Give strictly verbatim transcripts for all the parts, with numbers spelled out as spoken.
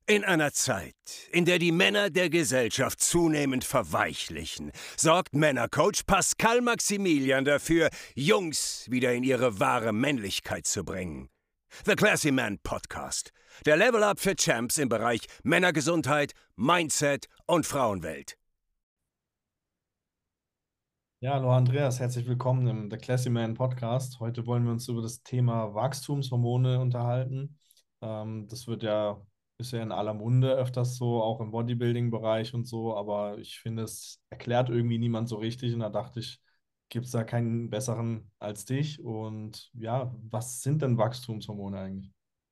In einer Zeit, in der die Männer der Gesellschaft zunehmend verweichlichen, sorgt Männercoach Pascal Maximilian dafür, Jungs wieder in ihre wahre Männlichkeit zu bringen. The Classy Man Podcast. Der Level Up für Champs im Bereich Männergesundheit, Mindset und Frauenwelt. Ja, hallo Andreas, herzlich willkommen im The Classy Man Podcast. Heute wollen wir uns über das Thema Wachstumshormone unterhalten. Ähm, das wird ja, ist ja in aller Munde öfters so, auch im Bodybuilding-Bereich und so, aber ich finde, es erklärt irgendwie niemand so richtig und da dachte ich, gibt es da keinen besseren als dich? Und ja, was sind denn Wachstumshormone eigentlich?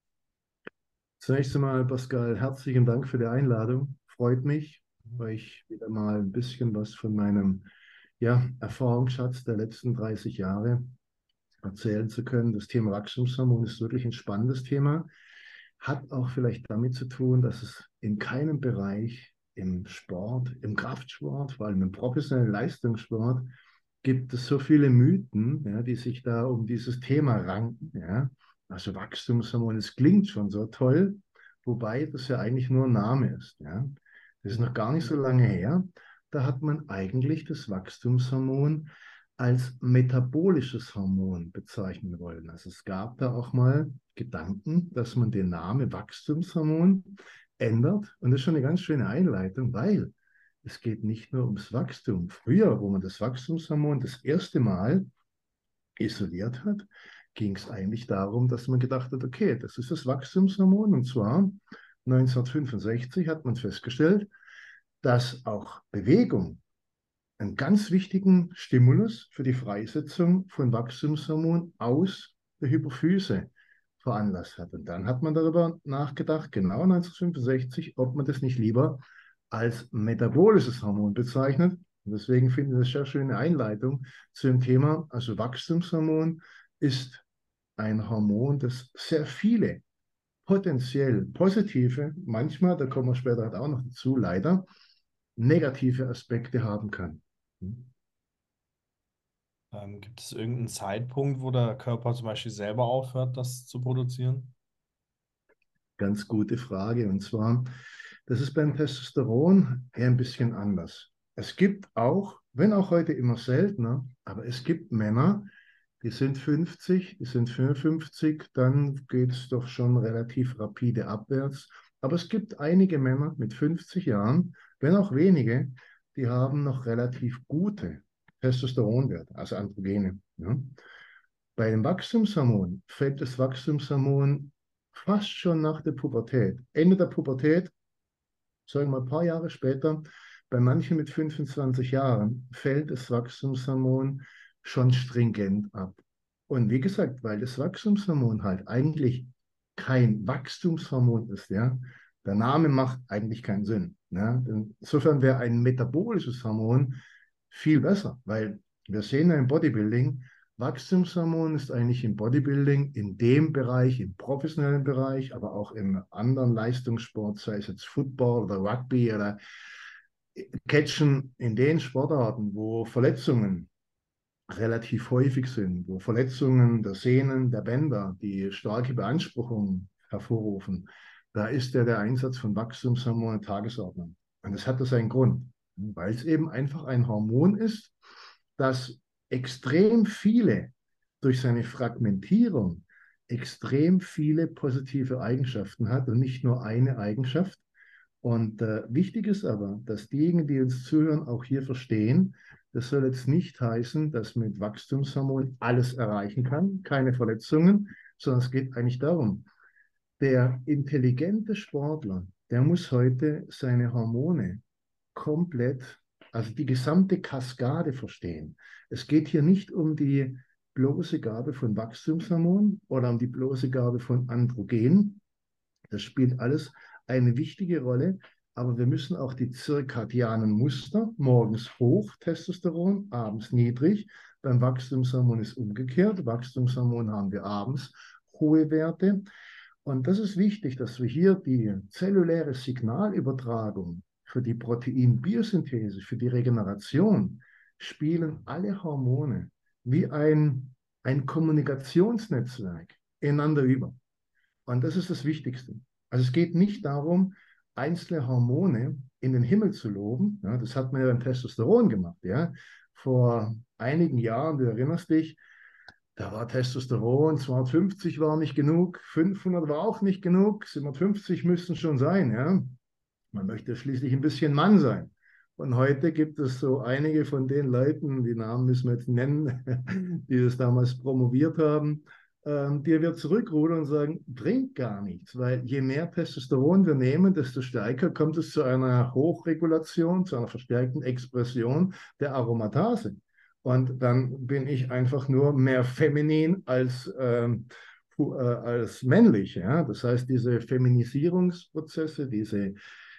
Zunächst einmal, Pascal, herzlichen Dank für die Einladung. Freut mich, Mhm. weil ich wieder mal ein bisschen was von meinem ja, Erfahrungsschatz der letzten dreißig Jahre erzählen zu können. Das Thema Wachstumshormon ist wirklich ein spannendes Thema. Hat auch vielleicht damit zu tun, dass es in keinem Bereich im Sport, im Kraftsport, vor allem im professionellen Leistungssport, gibt es so viele Mythen, ja, die sich da um dieses Thema ranken. Ja. Also Wachstumshormon, es klingt schon so toll, wobei das ja eigentlich nur ein Name ist. Ja. Das ist noch gar nicht so lange her. Da hat man eigentlich das Wachstumshormon als metabolisches Hormon bezeichnen wollen. Also es gab da auch mal Gedanken, dass man den Namen Wachstumshormon ändert. Und das ist schon eine ganz schöne Einleitung, weil es geht nicht nur ums Wachstum. Früher, wo man das Wachstumshormon das erste Mal isoliert hat, ging es eigentlich darum, dass man gedacht hat, okay, das ist das Wachstumshormon. Und zwar neunzehnhundertfünfundsechzig hat man festgestellt, dass auch Bewegung einen ganz wichtigen Stimulus für die Freisetzung von Wachstumshormon aus der Hypophyse veranlasst hat. Und dann hat man darüber nachgedacht, genau neunzehnhundertfünfundsechzig, ob man das nicht lieber als metabolisches Hormon bezeichnet. Und deswegen finde ich das sehr schöne Einleitung zu dem Thema. Also Wachstumshormon ist ein Hormon, das sehr viele potenziell positive, manchmal, da kommen wir später halt auch noch dazu, leider, negative Aspekte haben kann. Ähm, gibt es irgendeinen Zeitpunkt, wo der Körper zum Beispiel selber aufhört, das zu produzieren? Ganz gute Frage. Und zwar, das ist beim Testosteron eher ein bisschen anders. Es gibt auch, wenn auch heute immer seltener, aber es gibt Männer, die sind fünfzig, die sind fünfundfünfzig, dann geht es doch schon relativ rapide abwärts. Aber es gibt einige Männer mit fünfzig Jahren, wenn auch wenige, die haben noch relativ gute Testosteronwerte, also Androgene. Ja. Bei dem Wachstumshormon fällt das Wachstumshormon fast schon nach der Pubertät. Ende der Pubertät, sagen wir mal ein paar Jahre später, bei manchen mit fünfundzwanzig Jahren fällt das Wachstumshormon schon stringent ab. Und wie gesagt, weil das Wachstumshormon halt eigentlich kein Wachstumshormon ist, ja, der Name macht eigentlich keinen Sinn. Ja. Insofern wäre ein metabolisches Hormon viel besser, weil wir sehen ja im Bodybuilding, Wachstumshormon ist eigentlich im Bodybuilding, in dem Bereich, im professionellen Bereich, aber auch im anderen Leistungssport, sei es jetzt Football oder Rugby oder Catchen, in den Sportarten, wo Verletzungen relativ häufig sind, wo Verletzungen der Sehnen, der Bänder, die starke Beanspruchung hervorrufen, da ist ja der Einsatz von Wachstumshormonen Tagesordnung. Und das hat das einen Grund, weil es eben einfach ein Hormon ist, das extrem viele, durch seine Fragmentierung, extrem viele positive Eigenschaften hat und nicht nur eine Eigenschaft. Und äh, wichtig ist aber, dass diejenigen, die uns zuhören, auch hier verstehen, das soll jetzt nicht heißen, dass man mit Wachstumshormon alles erreichen kann, keine Verletzungen, sondern es geht eigentlich darum, der intelligente Sportler, der muss heute seine Hormone komplett, also die gesamte Kaskade verstehen. Es geht hier nicht um die bloße Gabe von Wachstumshormonen oder um die bloße Gabe von Androgen. Das spielt alles eine wichtige Rolle, aber wir müssen auch die zirkadianen Muster, morgens hoch Testosteron, abends niedrig. Beim Wachstumshormon ist umgekehrt. Wachstumshormon haben wir abends hohe Werte. Und das ist wichtig, dass wir hier die zelluläre Signalübertragung für die Proteinbiosynthese, für die Regeneration, spielen alle Hormone wie ein, ein Kommunikationsnetzwerk ineinander über. Und das ist das Wichtigste. Also es geht nicht darum, einzelne Hormone in den Himmel zu loben. Ja, das hat man ja beim Testosteron gemacht. Ja. Vor einigen Jahren, du erinnerst dich, da war Testosteron, zweihundertfünfzig war nicht genug, fünfhundert war auch nicht genug, siebenhundertfünfzig müssten schon sein. Ja. Man möchte schließlich ein bisschen Mann sein. Und heute gibt es so einige von den Leuten, die Namen müssen wir jetzt nennen, die das damals promoviert haben, ähm, die wir zurückrudern und sagen, bringt gar nichts, weil je mehr Testosteron wir nehmen, desto stärker kommt es zu einer Hochregulation, zu einer verstärkten Expression der Aromatase. Und dann bin ich einfach nur mehr feminin als, ähm, äh, als männlich. Ja? Das heißt, diese Feminisierungsprozesse, diese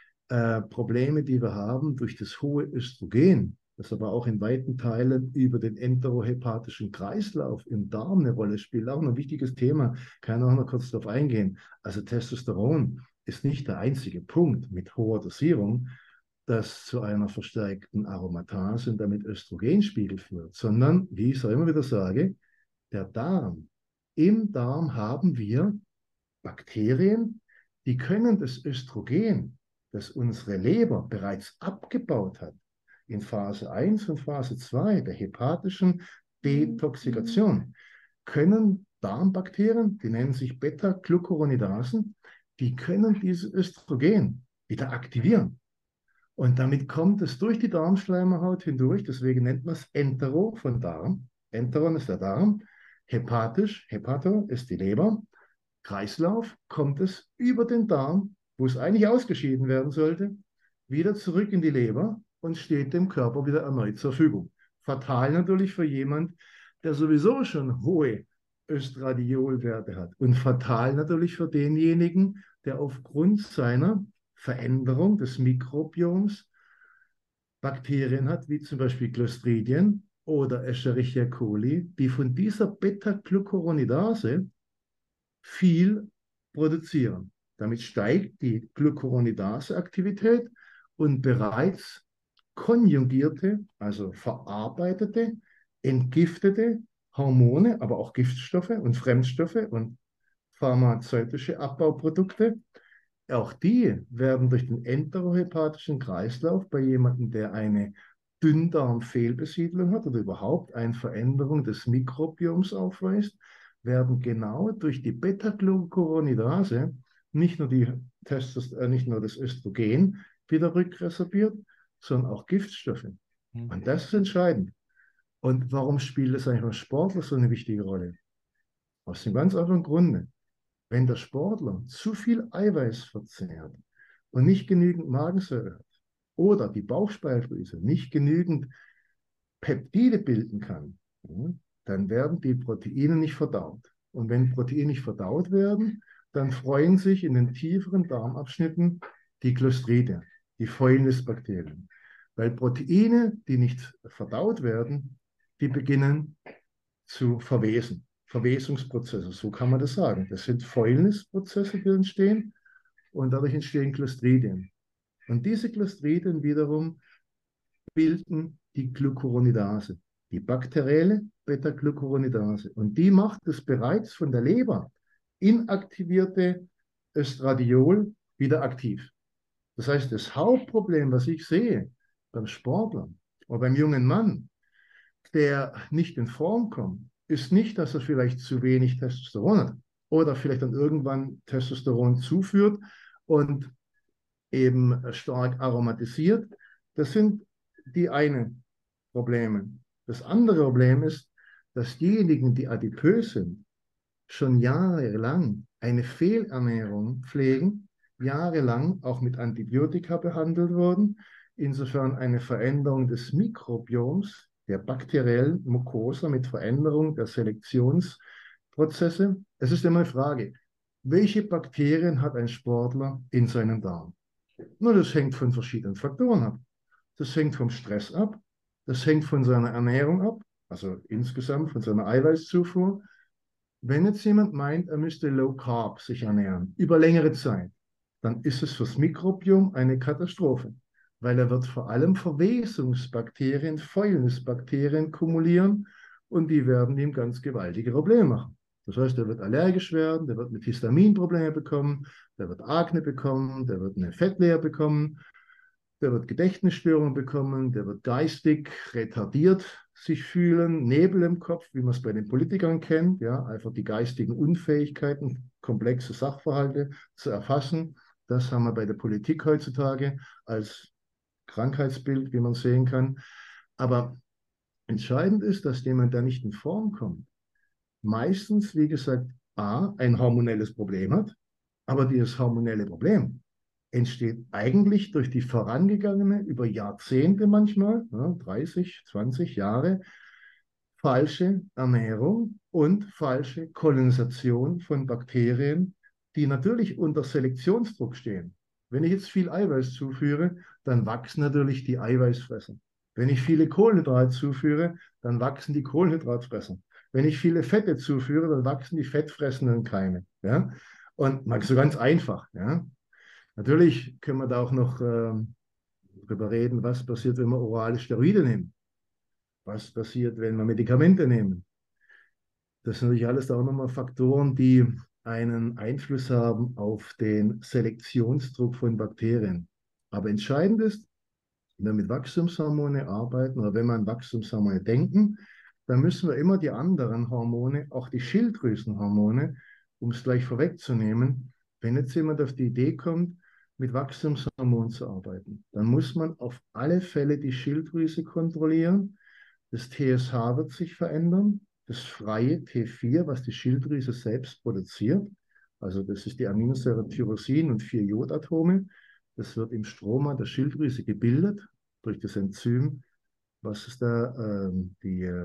äh, Probleme, die wir haben durch das hohe Östrogen, das aber auch in weiten Teilen über den enterohepatischen Kreislauf im Darm eine Rolle spielt, auch ein wichtiges Thema, kann ich auch noch kurz darauf eingehen. Also Testosteron ist nicht der einzige Punkt mit hoher Dosierung, das zu einer verstärkten Aromatase und damit Östrogenspiegel führt, sondern, wie ich auch immer wieder sage, der Darm. Im Darm haben wir Bakterien, die können das Östrogen, das unsere Leber bereits abgebaut hat, in Phase eins und Phase zwei der hepatischen Detoxikation, können Darmbakterien, die nennen sich Beta-Glucuronidasen, die können dieses Östrogen wieder aktivieren. Und damit kommt es durch die Darmschleimhaut hindurch, deswegen nennt man es Entero von Darm. Enteron ist der Darm, hepatisch, Hepato ist die Leber. Kreislauf kommt es über den Darm, wo es eigentlich ausgeschieden werden sollte, wieder zurück in die Leber und steht dem Körper wieder erneut zur Verfügung. Fatal natürlich für jemand, der sowieso schon hohe Östradiolwerte hat. Und fatal natürlich für denjenigen, der aufgrund seiner Veränderung des Mikrobioms Bakterien hat, wie zum Beispiel Clostridien oder Escherichia coli, die von dieser Beta-Glucuronidase viel produzieren. Damit steigt die Glucuronidase-Aktivität und bereits konjugierte, also verarbeitete, entgiftete Hormone, aber auch Giftstoffe und Fremdstoffe und pharmazeutische Abbauprodukte, auch die werden durch den enterohepatischen Kreislauf bei jemandem, der eine Dünndarmfehlbesiedlung hat oder überhaupt eine Veränderung des Mikrobioms aufweist, werden genau durch die Beta-Glucuronidase nicht nur, die Testos, äh, nicht nur das Östrogen wieder rückresorbiert, sondern auch Giftstoffe. Mhm. Und das ist entscheidend. Und warum spielt das eigentlich beim Sportler so eine wichtige Rolle? Aus dem ganz einfachen Grunde. Wenn der Sportler zu viel Eiweiß verzehrt und nicht genügend Magensäure hat oder die Bauchspeicheldrüse nicht genügend Peptide bilden kann, dann werden die Proteine nicht verdaut. Und wenn Proteine nicht verdaut werden, dann freuen sich in den tieferen Darmabschnitten die Clostridien, die Fäulnisbakterien. Weil Proteine, die nicht verdaut werden, die beginnen zu verwesen. Verwesungsprozesse, so kann man das sagen. Das sind Fäulnisprozesse, die entstehen und dadurch entstehen Clostridien. Und diese Clostridien wiederum bilden die Glucuronidase, die bakterielle Beta-Glucuronidase. Und die macht das bereits von der Leber inaktivierte Östradiol wieder aktiv. Das heißt, das Hauptproblem, was ich sehe beim Sportler oder beim jungen Mann, der nicht in Form kommt, ist nicht, dass er vielleicht zu wenig Testosteron hat oder vielleicht dann irgendwann Testosteron zuführt und eben stark aromatisiert. Das sind die einen Probleme. Das andere Problem ist, dass diejenigen, die adipös sind, schon jahrelang eine Fehlernährung pflegen, jahrelang auch mit Antibiotika behandelt wurden, insofern eine Veränderung des Mikrobioms, der bakteriellen Mucosa mit Veränderung der Selektionsprozesse. Es ist immer eine Frage, welche Bakterien hat ein Sportler in seinem Darm? Nur das hängt von verschiedenen Faktoren ab. Das hängt vom Stress ab, das hängt von seiner Ernährung ab, also insgesamt von seiner Eiweißzufuhr. Wenn jetzt jemand meint, er müsste Low Carb sich ernähren, über längere Zeit, dann ist es fürs Mikrobiom eine Katastrophe, weil er wird vor allem Verwesungsbakterien, Fäulnisbakterien kumulieren und die werden ihm ganz gewaltige Probleme machen. Das heißt, der wird allergisch werden, der wird mit Histaminprobleme bekommen, der wird Akne bekommen, der wird eine Fettleer bekommen, der wird Gedächtnisstörungen bekommen, der wird geistig retardiert sich fühlen, Nebel im Kopf, wie man es bei den Politikern kennt, ja, einfach die geistigen Unfähigkeiten, komplexe Sachverhalte zu erfassen. Das haben wir bei der Politik heutzutage als Krankheitsbild, wie man sehen kann. Aber entscheidend ist, dass jemand, der nicht in Form kommt, meistens, wie gesagt, A, ein hormonelles Problem hat, aber dieses hormonelle Problem entsteht eigentlich durch die vorangegangene, über Jahrzehnte manchmal, ja, dreißig, zwanzig Jahre, falsche Ernährung und falsche Kolonisation von Bakterien, die natürlich unter Selektionsdruck stehen. Wenn ich jetzt viel Eiweiß zuführe, dann wachsen natürlich die Eiweißfresser. Wenn ich viele Kohlenhydrate zuführe, dann wachsen die Kohlenhydratfresser. Wenn ich viele Fette zuführe, dann wachsen die fettfressenden Keime. Ja? Und mal so ganz einfach. Ja? Natürlich können wir da auch noch äh, drüber reden, was passiert, wenn wir orale Steroide nehmen. Was passiert, wenn wir Medikamente nehmen. Das sind natürlich alles auch nochmal Faktoren, die einen Einfluss haben auf den Selektionsdruck von Bakterien. Aber entscheidend ist, wenn wir mit Wachstumshormone arbeiten oder wenn wir an Wachstumshormone denken, dann müssen wir immer die anderen Hormone, auch die Schilddrüsenhormone, um es gleich vorwegzunehmen, wenn jetzt jemand auf die Idee kommt, mit Wachstumshormonen zu arbeiten, dann muss man auf alle Fälle die Schilddrüse kontrollieren. Das T S H wird sich verändern, das freie T vier, was die Schilddrüse selbst produziert, also das ist die Aminosäure Tyrosin und vier Jodatome, das wird im Stroma der Schilddrüse gebildet durch das Enzym. Was ist da? Ähm, die äh,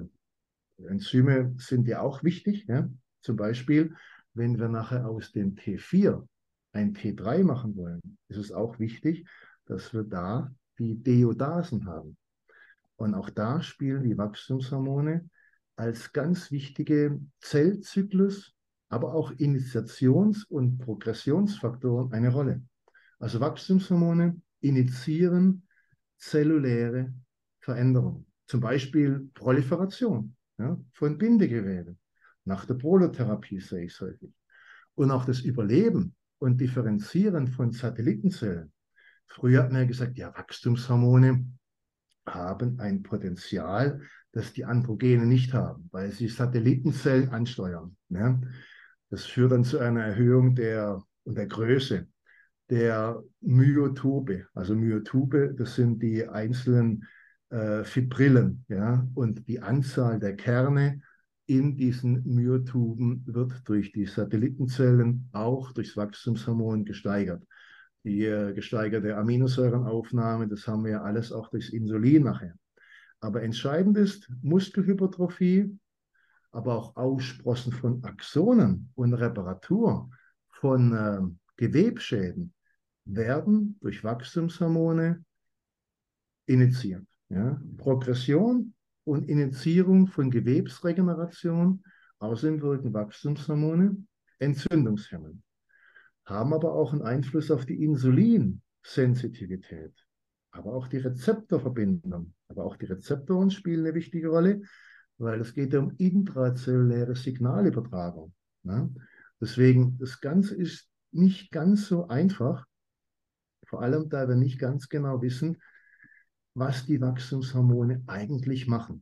Enzyme sind ja auch wichtig. Ja? Zum Beispiel, wenn wir nachher aus dem T vier ein T drei machen wollen, ist es auch wichtig, dass wir da die Deodasen haben. Und auch da spielen die Wachstumshormone als ganz wichtige Zellzyklus, aber auch Initiations- und Progressionsfaktoren eine Rolle. Also Wachstumshormone initiieren zelluläre Veränderungen. Zum Beispiel Proliferation, ja, von Bindegewebe. Nach der Prolotherapie sehe ich es häufig. Und auch das Überleben und Differenzieren von Satellitenzellen. Früher hat man ja gesagt, ja, Wachstumshormone haben ein Potenzial, das die Androgene nicht haben, weil sie Satellitenzellen ansteuern. Ja. Das führt dann zu einer Erhöhung der, der Größe der Myotope. Also Myotope, das sind die einzelnen äh, Fibrillen. Ja? Und die Anzahl der Kerne in diesen Myotuben wird durch die Satellitenzellen, auch durchs Wachstumshormon gesteigert. Die äh, gesteigerte Aminosäurenaufnahme, das haben wir ja alles auch durchs Insulin nachher. Aber entscheidend ist Muskelhypertrophie, aber auch Aussprossen von Axonen und Reparatur von äh, Gewebschäden werden durch Wachstumshormone initiiert. Ja? Progression und Initiierung von Gewebsregeneration, außerdem wirken Wachstumshormone entzündungshemmend, haben aber auch einen Einfluss auf die Insulinsensitivität, aber auch die Rezeptorverbindung. Aber auch die Rezeptoren spielen eine wichtige Rolle, weil es geht um intrazelluläre Signalübertragung. Ja? Deswegen, das Ganze ist nicht ganz so einfach, vor allem da wir nicht ganz genau wissen, was die Wachstumshormone eigentlich machen.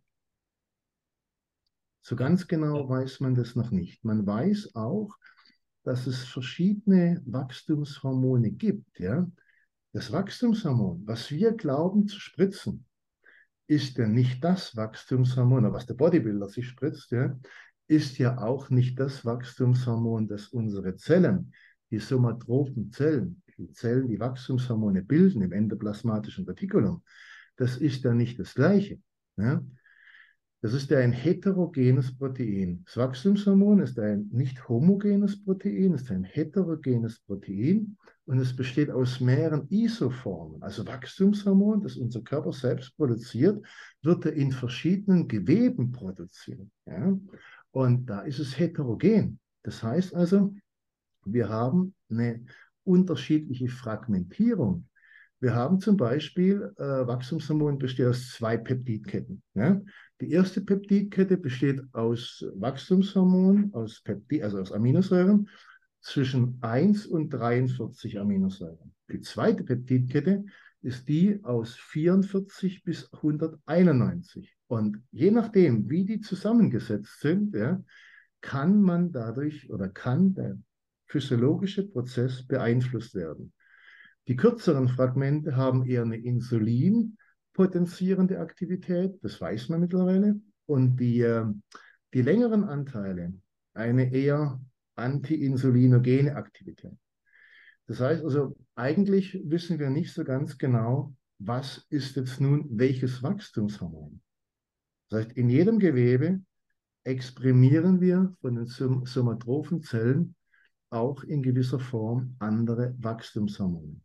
So ganz genau weiß man das noch nicht. Man weiß auch, dass es verschiedene Wachstumshormone gibt. Ja? Das Wachstumshormon, was wir glauben zu spritzen, ist ja nicht das Wachstumshormon, was der Bodybuilder sich spritzt, ja? Ist ja auch nicht das Wachstumshormon, das unsere Zellen, die somatrophen Zellen, die Zellen, die Wachstumshormone bilden im endoplasmatischen Retikulum, das ist ja nicht das Gleiche. Ja? Das ist ja ein heterogenes Protein. Das Wachstumshormon ist ein nicht homogenes Protein, ist ein heterogenes Protein und es besteht aus mehreren Isoformen. Also Wachstumshormon, das unser Körper selbst produziert, wird er in verschiedenen Geweben produziert. Ja? Und da ist es heterogen. Das heißt also, wir haben eine unterschiedliche Fragmentierung Wir haben zum Beispiel, äh, Wachstumshormon besteht aus zwei Peptidketten. Ja? Die erste Peptidkette besteht aus Wachstumshormon, aus Peptid, also aus Aminosäuren, zwischen eins und dreiundvierzig Aminosäuren. Die zweite Peptidkette ist die aus vierundvierzig bis hunderteinundneunzig. Und je nachdem, wie die zusammengesetzt sind, ja, kann man dadurch oder kann der physiologische Prozess beeinflusst werden. Die kürzeren Fragmente haben eher eine insulinpotenzierende Aktivität, das weiß man mittlerweile, und die, äh, die längeren Anteile eine eher anti-insulinogene Aktivität. Das heißt also, eigentlich wissen wir nicht so ganz genau, was ist jetzt nun welches Wachstumshormon. Das heißt, in jedem Gewebe exprimieren wir von den somatrophen Zellen auch in gewisser Form andere Wachstumshormone.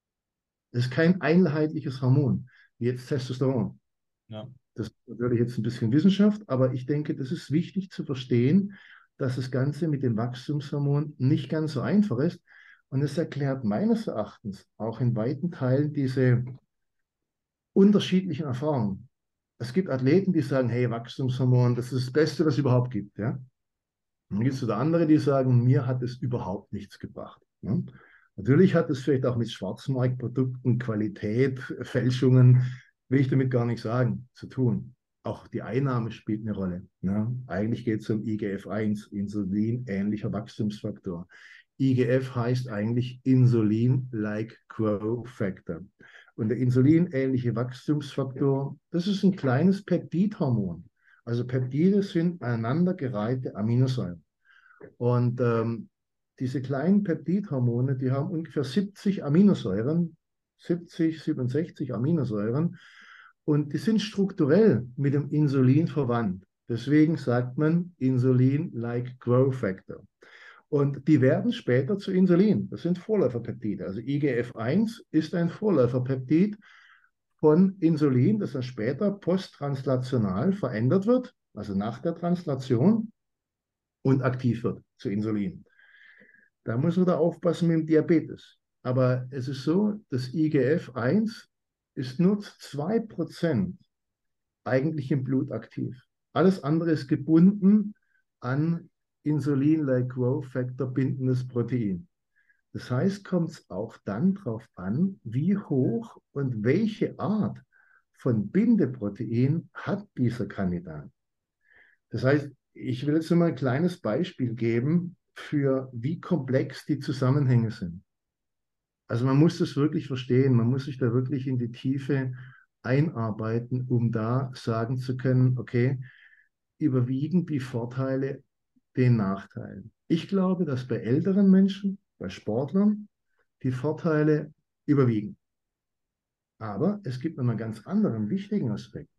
Es ist kein einheitliches Hormon, wie jetzt Testosteron. Ja. Das ist natürlich jetzt ein bisschen Wissenschaft, aber ich denke, das ist wichtig zu verstehen, dass das Ganze mit dem Wachstumshormon nicht ganz so einfach ist. Und es erklärt meines Erachtens auch in weiten Teilen diese unterschiedlichen Erfahrungen. Es gibt Athleten, die sagen, hey, Wachstumshormon, das ist das Beste, was es überhaupt gibt. Ja? Und dann gibt es wieder andere, die sagen, mir hat es überhaupt nichts gebracht. Ja? Natürlich hat es vielleicht auch mit Schwarzmarktprodukten, Qualität, Fälschungen, will ich damit gar nicht sagen, zu tun. Auch die Einnahme spielt eine Rolle. Ja? Eigentlich geht es um I G F eins, Insulin-ähnlicher Wachstumsfaktor. I G F heißt eigentlich Insulin-like Growth Factor. Und der insulinähnliche Wachstumsfaktor, das ist ein kleines Peptidhormon. Also Peptide sind aneinandergereihte Aminosäuren. Und ähm, diese kleinen Peptidhormone, die haben ungefähr siebzig Aminosäuren, siebzig, siebenundsechzig Aminosäuren. Und die sind strukturell mit dem Insulin verwandt. Deswegen sagt man Insulin-like Growth Factor. Und die werden später zu Insulin. Das sind Vorläuferpeptide. Also I G F eins ist ein Vorläuferpeptid von Insulin, das dann später posttranslational verändert wird, also nach der Translation, und aktiv wird zu Insulin. Da muss man da aufpassen mit dem Diabetes. Aber es ist so, das I G F eins ist nur zu zwei Prozent eigentlich im Blut aktiv. Alles andere ist gebunden an Insulin-like Growth Factor bindendes Protein. Das heißt, kommt es auch dann darauf an, wie hoch und welche Art von Bindeprotein hat dieser Kandidat. Das heißt, ich will jetzt mal ein kleines Beispiel geben für wie komplex die Zusammenhänge sind. Also man muss das wirklich verstehen, man muss sich da wirklich in die Tiefe einarbeiten, um da sagen zu können, okay, überwiegen die Vorteile den Nachteilen. Ich glaube, dass bei älteren Menschen, bei Sportlern, die Vorteile überwiegen. Aber es gibt noch einen ganz anderen wichtigen Aspekt.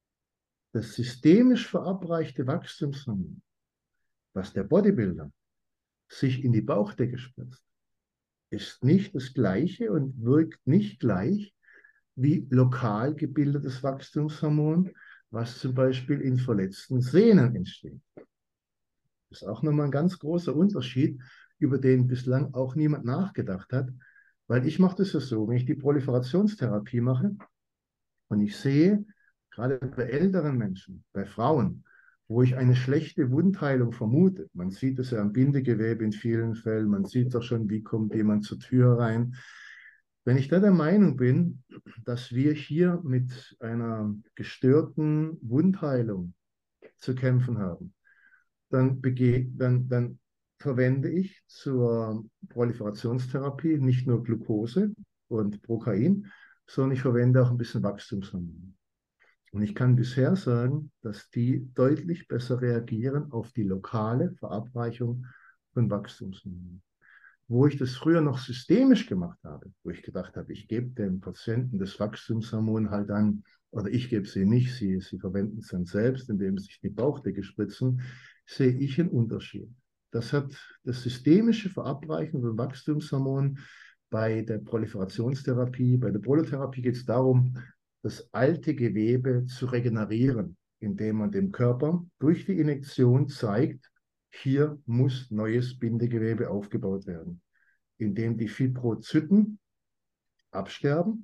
Das systemisch verabreichte Wachstumshormon, was der Bodybuilder sich in die Bauchdecke spritzt, ist nicht das gleiche und wirkt nicht gleich wie lokal gebildetes Wachstumshormon, was zum Beispiel in verletzten Sehnen entsteht. Das ist auch nochmal ein ganz großer Unterschied, über den bislang auch niemand nachgedacht hat, weil ich mache das ja so, wenn ich die Proliferationstherapie mache und ich sehe, gerade bei älteren Menschen, bei Frauen, wo ich eine schlechte Wundheilung vermute, man sieht es ja am Bindegewebe in vielen Fällen, man sieht doch schon, wie kommt jemand zur Tür rein. Wenn ich da der Meinung bin, dass wir hier mit einer gestörten Wundheilung zu kämpfen haben, dann, dann, dann verwende ich zur Proliferationstherapie nicht nur Glucose und Prokain, sondern ich verwende auch ein bisschen Wachstumshormone. Und ich kann bisher sagen, dass die deutlich besser reagieren auf die lokale Verabreichung von Wachstumshormonen. Wo ich das früher noch systemisch gemacht habe, wo ich gedacht habe, ich gebe den Patienten das Wachstumshormon halt an, oder ich gebe sie nicht, sie, sie verwenden es dann selbst, indem sie sich die Bauchdecke spritzen, sehe ich einen Unterschied. Das hat das systemische Verabreichen von Wachstumshormonen bei der Proliferationstherapie. Bei der Prolotherapie geht es darum, das alte Gewebe zu regenerieren, indem man dem Körper durch die Injektion zeigt, hier muss neues Bindegewebe aufgebaut werden, indem die Fibrozyten absterben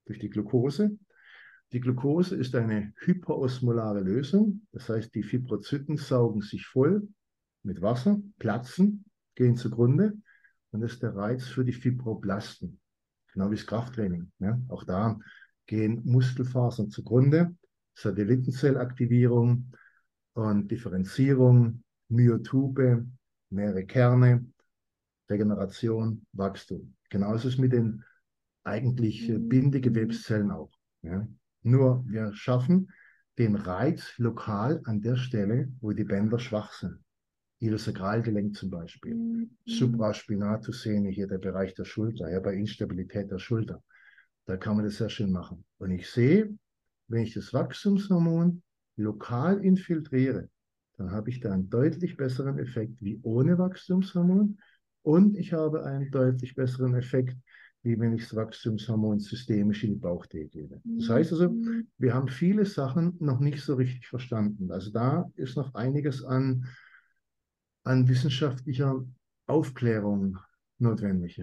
durch die Glucose. Die Glucose ist eine hyperosmolare Lösung, das heißt, die Fibrozyten saugen sich voll mit Wasser, platzen, gehen zugrunde und das ist der Reiz für die Fibroblasten, genau wie das Krafttraining. Ja? Auch da gehen Muskelfasern zugrunde, Satellitenzellaktivierung und Differenzierung, Myotube, mehrere Kerne, Regeneration, Wachstum. Genauso ist es mit den eigentlich Bindegewebszellen auch. Ja? Nur wir schaffen den Reiz lokal an der Stelle, wo die Bänder schwach sind. Iliosakralgelenk zum Beispiel, Supraspinatus-Sehne, hier der Bereich der Schulter, ja, bei Instabilität der Schulter. Da kann man das sehr schön machen. Und ich sehe, wenn ich das Wachstumshormon lokal infiltriere, dann habe ich da einen deutlich besseren Effekt wie ohne Wachstumshormon und ich habe einen deutlich besseren Effekt, wie wenn ich das Wachstumshormon systemisch in die Bauchdecke gebe. Das heißt also, wir haben viele Sachen noch nicht so richtig verstanden. Also da ist noch einiges an, an wissenschaftlicher Aufklärung notwendig.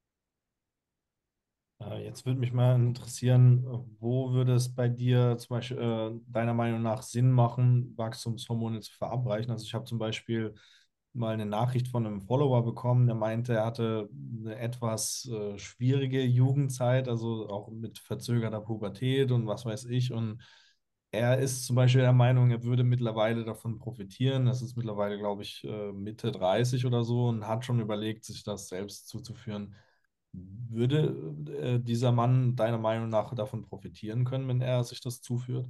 Äh, Jetzt würde mich mal interessieren, wo würde es bei dir zum Beispiel äh, deiner Meinung nach Sinn machen, Wachstumshormone zu verabreichen? Also ich habe zum Beispiel mal eine Nachricht von einem Follower bekommen, der meinte, er hatte eine etwas äh, schwierige Jugendzeit, also auch mit verzögerter Pubertät und was weiß ich. Und er ist zum Beispiel der Meinung, er würde mittlerweile davon profitieren. Das ist mittlerweile, glaube ich, äh, Mitte dreißig oder so und hat schon überlegt, sich das selbst zuzuführen. Würde äh, dieser Mann deiner Meinung nach davon profitieren können, wenn er sich das zuführt?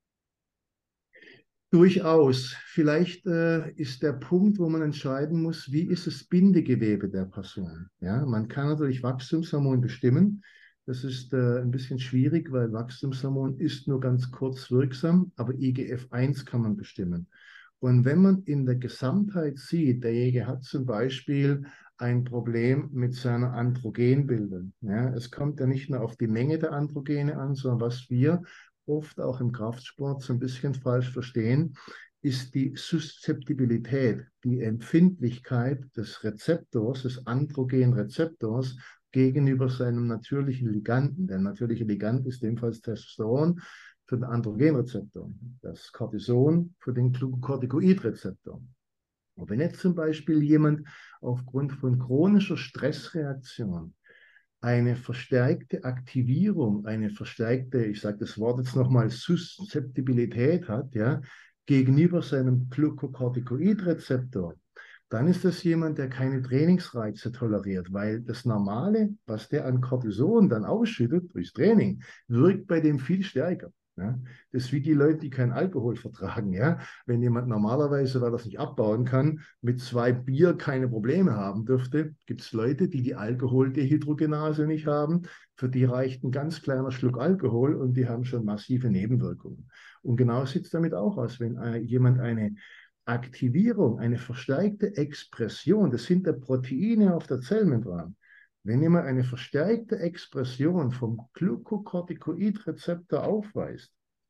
Durchaus. Vielleicht äh, ist der Punkt, wo man entscheiden muss, wie ist das Bindegewebe der Person. Ja, man kann natürlich Wachstumshormon bestimmen. Das ist äh, ein bisschen schwierig, weil Wachstumshormon ist nur ganz kurz wirksam, aber I G F eins kann man bestimmen. Und wenn man in der Gesamtheit sieht, derjenige hat zum Beispiel ein Problem mit seiner Androgenbildung. Ja, es kommt ja nicht nur auf die Menge der Androgene an, sondern was wir oft auch im Kraftsport so ein bisschen falsch verstehen, ist die Suszeptibilität, die Empfindlichkeit des Rezeptors, des Androgenrezeptors gegenüber seinem natürlichen Liganden. Der natürliche Ligand ist ebenfalls Testosteron für den Androgenrezeptor, das Cortison für den Glucocorticoidrezeptor. Und wenn jetzt zum Beispiel jemand aufgrund von chronischer Stressreaktion eine verstärkte Aktivierung, eine verstärkte, ich sage das Wort jetzt nochmal, Suszeptibilität hat, ja, gegenüber seinem Glucocorticoidrezeptor, dann ist das jemand, der keine Trainingsreize toleriert, weil das Normale, was der an Cortison dann ausschüttet durchs Training, wirkt bei dem viel stärker. Ja? Das ist wie die Leute, die keinen Alkohol vertragen. Ja? Wenn jemand normalerweise, weil er das nicht abbauen kann, mit zwei Bier keine Probleme haben dürfte, gibt es Leute, die die Alkoholdehydrogenase nicht haben. Für die reicht ein ganz kleiner Schluck Alkohol und die haben schon massive Nebenwirkungen. Und genau sieht es damit auch aus, wenn äh, jemand eine Aktivierung, eine verstärkte Expression, das sind der Proteine auf der Zellmembran. Wenn jemand eine verstärkte Expression vom Glucocorticoidrezeptor aufweist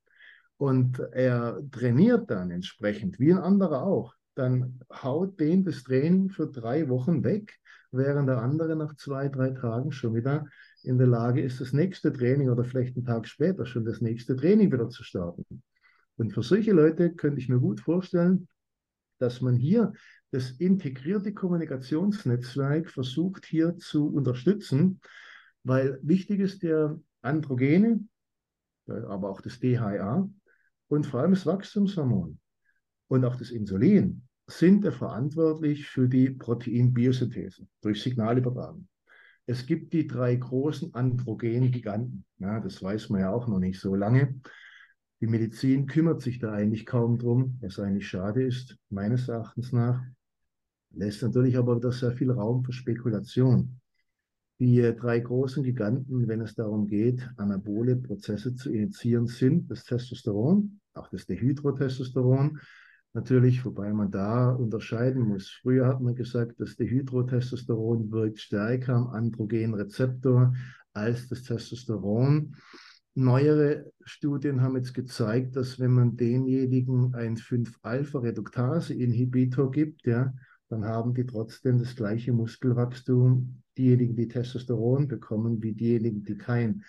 und er trainiert dann entsprechend, wie ein anderer auch, dann haut den das Training für drei Wochen weg, während der andere nach zwei, drei Tagen schon wieder in der Lage ist, das nächste Training oder vielleicht einen Tag später schon das nächste Training wieder zu starten. Und für solche Leute könnte ich mir gut vorstellen, dass man hier das integrierte Kommunikationsnetzwerk versucht hier zu unterstützen, weil wichtig ist der Androgene, aber auch das D H E A und vor allem das Wachstumshormon und auch das Insulin sind ja verantwortlich für die Proteinbiosynthese durch Signalübertragung. Es gibt die drei großen Androgen-Giganten. Ja, das weiß man ja auch noch nicht so lange. Die Medizin kümmert sich da eigentlich kaum drum, was eigentlich schade ist, meines Erachtens nach. Lässt natürlich aber wieder sehr viel Raum für Spekulation. Die drei großen Giganten, wenn es darum geht, anabole Prozesse zu initiieren, sind das Testosteron, auch das Dehydrotestosteron, natürlich, wobei man da unterscheiden muss. Früher hat man gesagt, das Dehydrotestosteron wirkt stärker am Androgenrezeptor als das Testosteron. Neuere Studien haben jetzt gezeigt, dass wenn man denjenigen ein fünf Alpha Reduktase Inhibitor gibt, ja, dann haben die trotzdem das gleiche Muskelwachstum, diejenigen, die Testosteron bekommen, wie diejenigen, die kein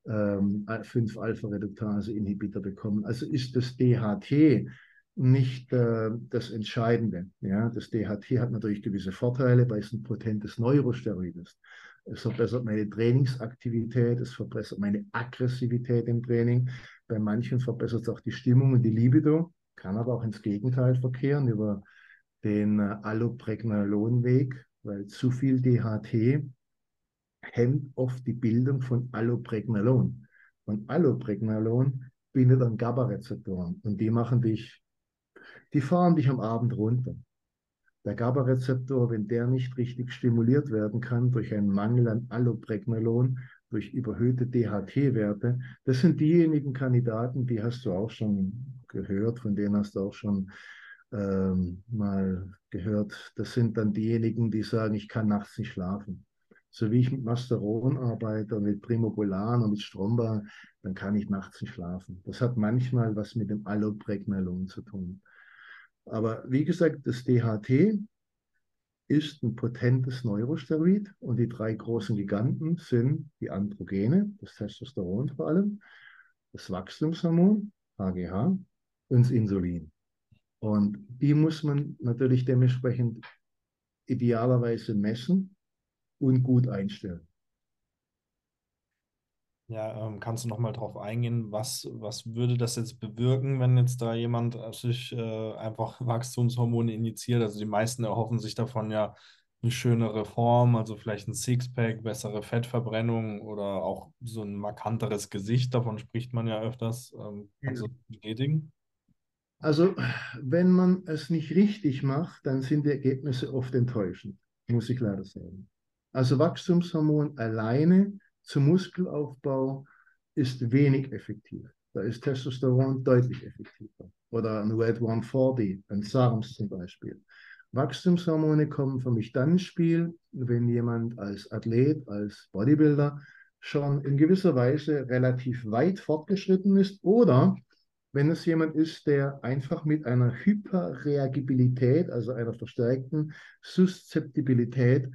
ähm, fünf Alpha-Reduktase-Inhibitor bekommen. Also ist das D H T nicht äh, das Entscheidende. Ja? Das D H T hat natürlich gewisse Vorteile, weil es ein potentes Neurosteroid ist. Es verbessert meine Trainingsaktivität, es verbessert meine Aggressivität im Training. Bei manchen verbessert es auch die Stimmung und die Libido, kann aber auch ins Gegenteil verkehren über den äh, Allopregnanolonweg, weil zu viel D H T hemmt oft die Bildung von Allopregnalon. Und Allopregnalon bindet an GABA-Rezeptoren und die machen dich, die fahren dich am Abend runter. Der GABA-Rezeptor, wenn der nicht richtig stimuliert werden kann durch einen Mangel an Allopregnalon, durch überhöhte D H T-Werte, das sind diejenigen Kandidaten, die hast du auch schon gehört, von denen hast du auch schon ähm, mal gehört. Das sind dann diejenigen, die sagen, ich kann nachts nicht schlafen. So wie ich mit Masteron arbeite, mit Primobolan und mit Stromba, dann kann ich nachts nicht schlafen. Das hat manchmal was mit dem Allopregnalon zu tun. Aber wie gesagt, das D H T ist ein potentes Neurosteroid und die drei großen Giganten sind die Androgene, das Testosteron vor allem, das Wachstumshormon, H G H, und das Insulin. Und die muss man natürlich dementsprechend idealerweise messen und gut einstellen. Ja, ähm, kannst du noch mal drauf eingehen, was, was würde das jetzt bewirken, wenn jetzt da jemand äh, sich äh, einfach Wachstumshormone injiziert? Also die meisten erhoffen sich davon ja eine schönere Form, also vielleicht ein Sixpack, bessere Fettverbrennung oder auch so ein markanteres Gesicht, davon spricht man ja öfters. Ähm, kannst du das bestätigen? Also, wenn man es nicht richtig macht, dann sind die Ergebnisse oft enttäuschend, muss ich leider sagen. Also Wachstumshormon alleine zum Muskelaufbau ist wenig effektiv. Da ist Testosteron deutlich effektiver. Oder ein Red hundertvierzig, ein S A R Ms zum Beispiel. Wachstumshormone kommen für mich dann ins Spiel, wenn jemand als Athlet, als Bodybuilder schon in gewisser Weise relativ weit fortgeschritten ist oder wenn es jemand ist, der einfach mit einer Hyperreagibilität, also einer verstärkten Suszeptibilität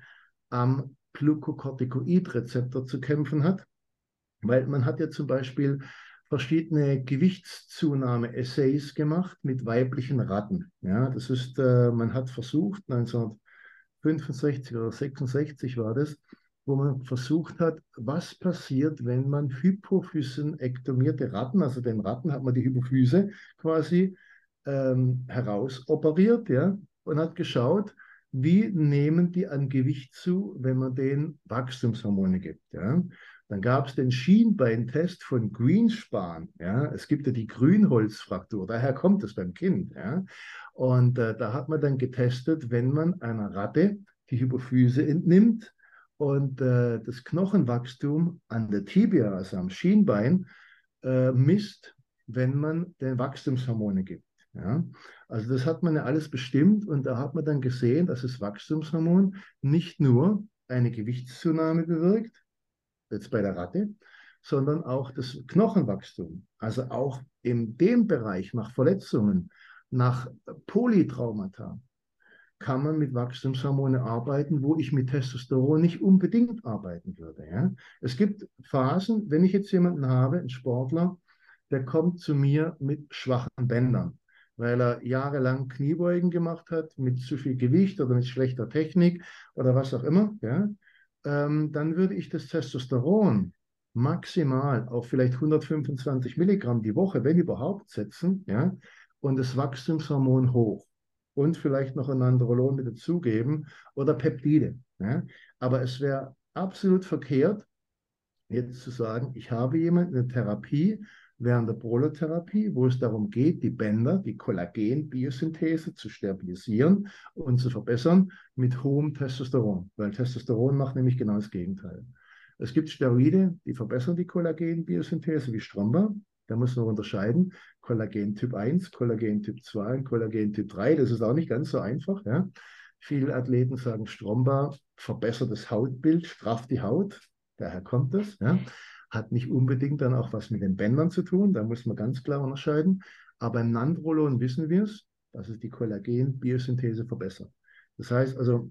am Glucocorticoid-Rezeptor zu kämpfen hat. Weil man hat ja zum Beispiel verschiedene Gewichtszunahme-Essays gemacht mit weiblichen Ratten. Ja, das ist, äh, man hat versucht, neunzehnhundertfünfundsechzig oder sechsundsechzig war das, wo man versucht hat, was passiert, wenn man hypophysenektomierte Ratten, also den Ratten hat man die Hypophyse quasi ähm, herausoperiert, ja, und hat geschaut, wie nehmen die an Gewicht zu, wenn man denen Wachstumshormone gibt. Ja. Dann gab es den Schienbeintest von Greenspan. Ja. Es gibt ja die Grünholzfraktur, daher kommt es beim Kind. Ja. Und äh, da hat man dann getestet, wenn man einer Ratte die Hypophyse entnimmt und äh, das Knochenwachstum an der Tibia, also am Schienbein, äh, misst, wenn man den Wachstumshormone gibt. Ja? Also das hat man ja alles bestimmt und da hat man dann gesehen, dass das Wachstumshormon nicht nur eine Gewichtszunahme bewirkt, jetzt bei der Ratte, sondern auch das Knochenwachstum. Also auch in dem Bereich nach Verletzungen, nach Polytraumata, kann man mit Wachstumshormone arbeiten, wo ich mit Testosteron nicht unbedingt arbeiten würde. Ja? Es gibt Phasen, wenn ich jetzt jemanden habe, einen Sportler, der kommt zu mir mit schwachen Bändern, weil er jahrelang Kniebeugen gemacht hat, mit zu viel Gewicht oder mit schlechter Technik oder was auch immer, ja? ähm, dann würde ich das Testosteron maximal auf vielleicht hundertfünfundzwanzig Milligramm die Woche, wenn überhaupt, setzen, ja? Und das Wachstumshormon hoch und vielleicht noch ein Nandrolon mit dazugeben oder Peptide. Ja? Aber es wäre absolut verkehrt, jetzt zu sagen, ich habe jemanden in der Therapie, während der Prolotherapie, wo es darum geht, die Bänder, die Kollagen-Biosynthese zu stabilisieren und zu verbessern mit hohem Testosteron, weil Testosteron macht nämlich genau das Gegenteil. Es gibt Steroide, die verbessern die Kollagen-Biosynthese wie Stromba. Da muss man unterscheiden, Kollagen Typ eins, Kollagen Typ zwei und Kollagen Typ drei. Das ist auch nicht ganz so einfach. Ja. Viele Athleten sagen, Stromba verbessert das Hautbild, strafft die Haut. Daher kommt das. Ja. Hat nicht unbedingt dann auch was mit den Bändern zu tun. Da muss man ganz klar unterscheiden. Aber im Nandrolon wissen wir es, dass es die Kollagen-Biosynthese verbessert. Das heißt also,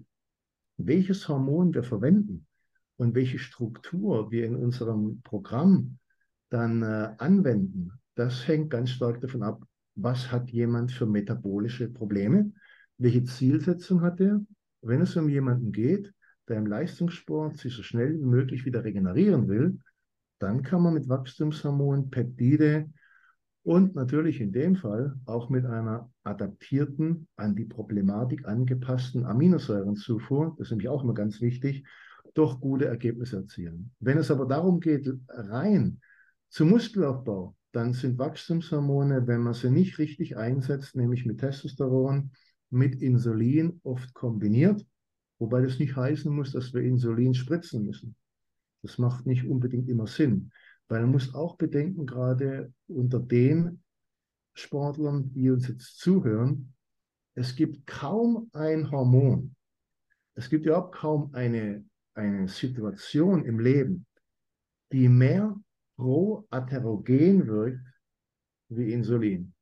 welches Hormon wir verwenden und welche Struktur wir in unserem Programm dann äh, anwenden, das hängt ganz stark davon ab, was hat jemand für metabolische Probleme, welche Zielsetzung hat er. Wenn es um jemanden geht, der im Leistungssport sich so schnell wie möglich wieder regenerieren will, dann kann man mit Wachstumshormonen, Peptide und natürlich in dem Fall auch mit einer adaptierten, an die Problematik angepassten Aminosäurenzufuhr, das ist nämlich auch immer ganz wichtig, doch gute Ergebnisse erzielen. Wenn es aber darum geht, rein zum Muskelaufbau, dann sind Wachstumshormone, wenn man sie nicht richtig einsetzt, nämlich mit Testosteron, mit Insulin oft kombiniert, wobei das nicht heißen muss, dass wir Insulin spritzen müssen. Das macht nicht unbedingt immer Sinn, weil man muss auch bedenken, gerade unter den Sportlern, die uns jetzt zuhören, es gibt kaum ein Hormon, es gibt überhaupt kaum eine, eine Situation im Leben, die mehr pro-atherogen wirkt wie Insulin.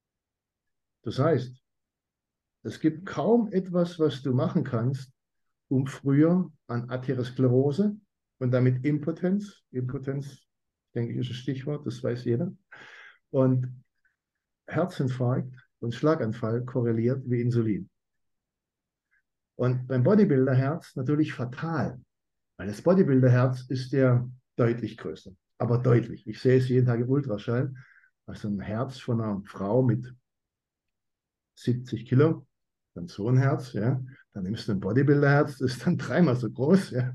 Das heißt, es gibt kaum etwas, was du machen kannst, um früher an Atherosklerose und damit Impotenz, Impotenz, denke ich, ist ein Stichwort, das weiß jeder, und Herzinfarkt und Schlaganfall korreliert wie Insulin. Und beim Bodybuilder-Herz natürlich fatal, weil das Bodybuilder-Herz ist ja deutlich größer, aber deutlich. Ich sehe es jeden Tag im Ultraschall, also ein Herz von einer Frau mit siebzig Kilo, dann so ein Herz, ja, dann nimmst du ein Bodybuilder-Herz, das ist dann dreimal so groß, ja.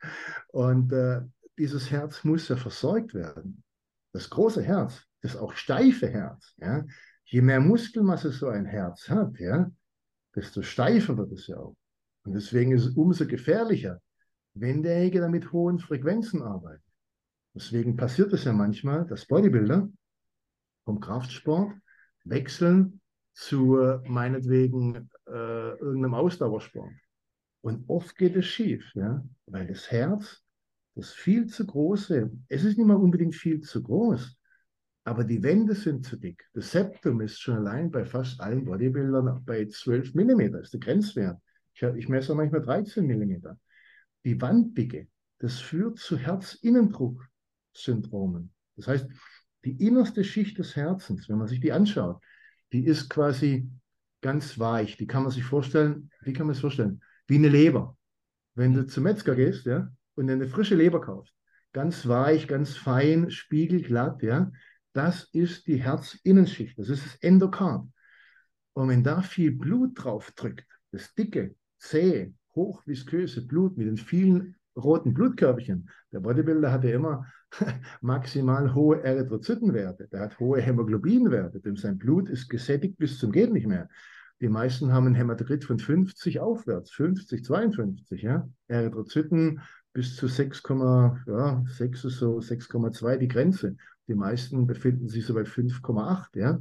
Und äh, dieses Herz muss ja versorgt werden. Das große Herz, das auch steife Herz, ja, je mehr Muskelmasse so ein Herz hat, ja, desto steifer wird es ja auch. Und deswegen ist es umso gefährlicher, wenn derjenige dann mit hohen Frequenzen arbeitet. Deswegen passiert es ja manchmal, dass Bodybuilder vom Kraftsport wechseln zu meinetwegen äh, irgendeinem Ausdauersport. Und oft geht es schief, ja, weil das Herz, das viel zu große, es ist nicht mal unbedingt viel zu groß, aber die Wände sind zu dick. Das Septum ist schon allein bei fast allen Bodybuildern bei zwölf Millimeter, ist der Grenzwert. Ich, ich messe manchmal dreizehn Millimeter. Die Wanddicke, das führt zu Herzinnendrucksyndromen. Das heißt, die innerste Schicht des Herzens, wenn man sich die anschaut, die ist quasi ganz weich. Die kann man sich vorstellen, wie kann man es vorstellen? Wie eine Leber. Wenn du zum Metzger gehst, ja, und eine frische Leber kaufst, ganz weich, ganz fein, spiegelglatt, ja, das ist die Herzinnenschicht, das ist das Endokard. Und wenn da viel Blut drauf drückt, das dicke, zähe, hochvisköse Blut mit den vielen roten Blutkörbchen, der Bodybuilder hat ja immer maximal hohe Erythrozytenwerte, der hat hohe Hämoglobinwerte, denn sein Blut ist gesättigt bis zum geht nicht mehr. Die meisten haben ein Hämatokrit von fünfzig aufwärts, fünfzig, zweiundfünfzig, ja. Erythrozyten bis zu sechs Komma sechs, ja, so sechs Komma zwei die Grenze. Die meisten befinden sich so bei fünf Komma acht, ja.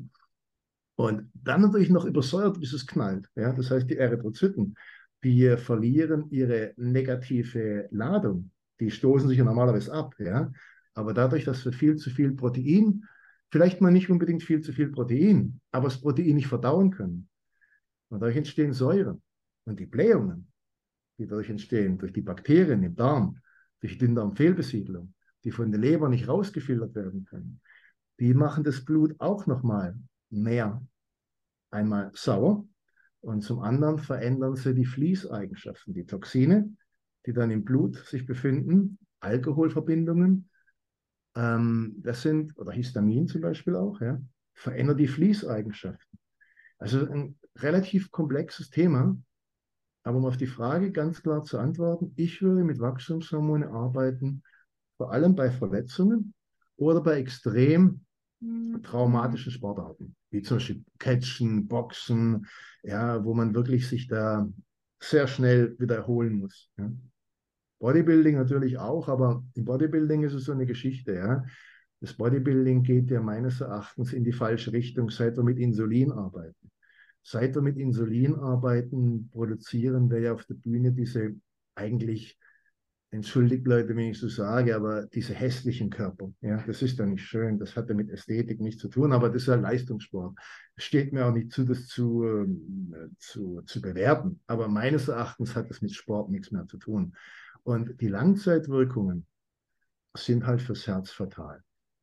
Und dann natürlich noch übersäuert, bis es knallt, ja. Das heißt, die Erythrozyten, die verlieren ihre negative Ladung. Die stoßen sich ja normalerweise ab, ja. Aber dadurch, dass wir viel zu viel Protein, vielleicht mal nicht unbedingt viel zu viel Protein, aber das Protein nicht verdauen können. Und dadurch entstehen Säuren. Und die Blähungen, die dadurch entstehen, durch die Bakterien im Darm, durch die Dünndarmfehlbesiedlung, die von der Leber nicht rausgefiltert werden können, die machen das Blut auch nochmal mehr einmal sauer und zum anderen verändern sie die Fließeigenschaften, die Toxine, die dann im Blut sich befinden, Alkoholverbindungen, ähm, das sind, oder Histamin zum Beispiel auch, ja, verändern die Fließeigenschaften. Also ein relativ komplexes Thema, aber um auf die Frage ganz klar zu antworten, ich würde mit Wachstumshormone arbeiten, vor allem bei Verletzungen oder bei extrem traumatischen Sportarten, wie zum Beispiel Catchen, Boxen, ja, wo man wirklich sich da sehr schnell wieder erholen muss. Ja. Bodybuilding natürlich auch, aber im Bodybuilding ist es so eine Geschichte. Ja. Das Bodybuilding geht ja meines Erachtens in die falsche Richtung, seit wir mit Insulin arbeiten. Seit wir mit Insulin arbeiten, produzieren wir ja auf der Bühne diese eigentlich, entschuldigt Leute, wenn ich so sage, aber diese hässlichen Körper. Ja, das ist ja nicht schön, das hat ja mit Ästhetik nichts zu tun, aber das ist ja Leistungssport. Es steht mir auch nicht zu, das zu, äh, zu, zu bewerten. Aber meines Erachtens hat das mit Sport nichts mehr zu tun. Und die Langzeitwirkungen sind halt fürs Herz fatal.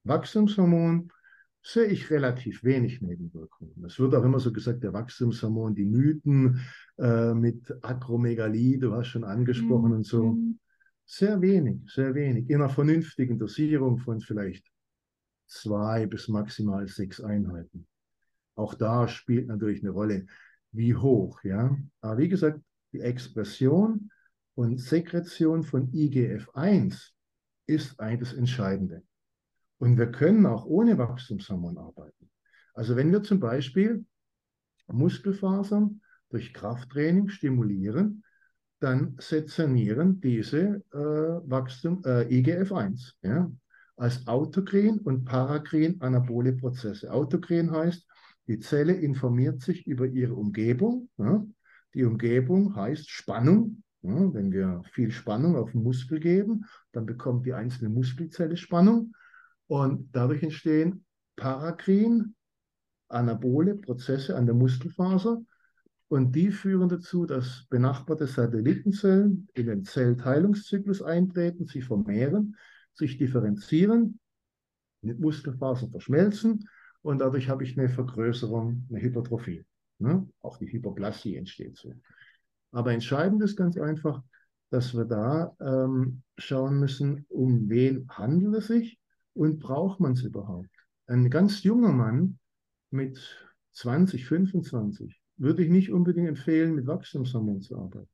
Wachstumshormon sehe ich relativ wenig Nebenwirkungen. Es wird auch immer so gesagt, der Wachstumshormon, die Mythen äh, mit Akromegalie, du hast schon angesprochen und so. Sehr wenig, sehr wenig. In einer vernünftigen Dosierung von vielleicht zwei bis maximal sechs Einheiten. Auch da spielt natürlich eine Rolle, wie hoch, ja. Aber wie gesagt, die Expression und Sekretion von I G F eins ist eigentlich das Entscheidende. Und wir können auch ohne Wachstumshormon arbeiten. Also wenn wir zum Beispiel Muskelfasern durch Krafttraining stimulieren, dann sezernieren diese äh, Wachstum, äh, I G F eins, ja, als autokrin und parakrin anabole Prozesse. Autokrin heißt, die Zelle informiert sich über ihre Umgebung. Ja. Die Umgebung heißt Spannung. Ja. Wenn wir viel Spannung auf den Muskel geben, dann bekommt die einzelne Muskelzelle Spannung und dadurch entstehen parakrin anabole Prozesse an der Muskelfaser. Und die führen dazu, dass benachbarte Satellitenzellen in den Zellteilungszyklus eintreten, sich vermehren, sich differenzieren, mit Muskelfasern verschmelzen und dadurch habe ich eine Vergrößerung, eine Hypertrophie. Ne? Auch die Hyperplasie entsteht so. Aber entscheidend ist ganz einfach, dass wir da ähm, schauen müssen, um wen handelt es sich und braucht man es überhaupt. Ein ganz junger Mann mit zwanzig, fünfundzwanzig würde ich nicht unbedingt empfehlen, mit Wachstumshormonen zu arbeiten.